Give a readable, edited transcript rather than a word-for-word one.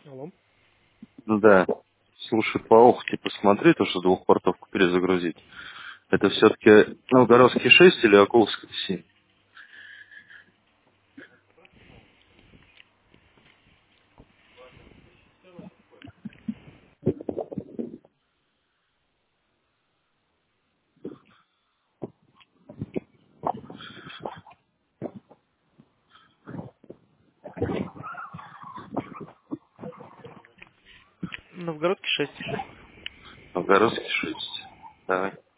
Алло. Да. Слушай, по Охте посмотри, то, что двухпортовку перезагрузить. Это все-таки Новгородский 6 или Окуловский 7? Новгородский 6. Новгородский 6. Давай.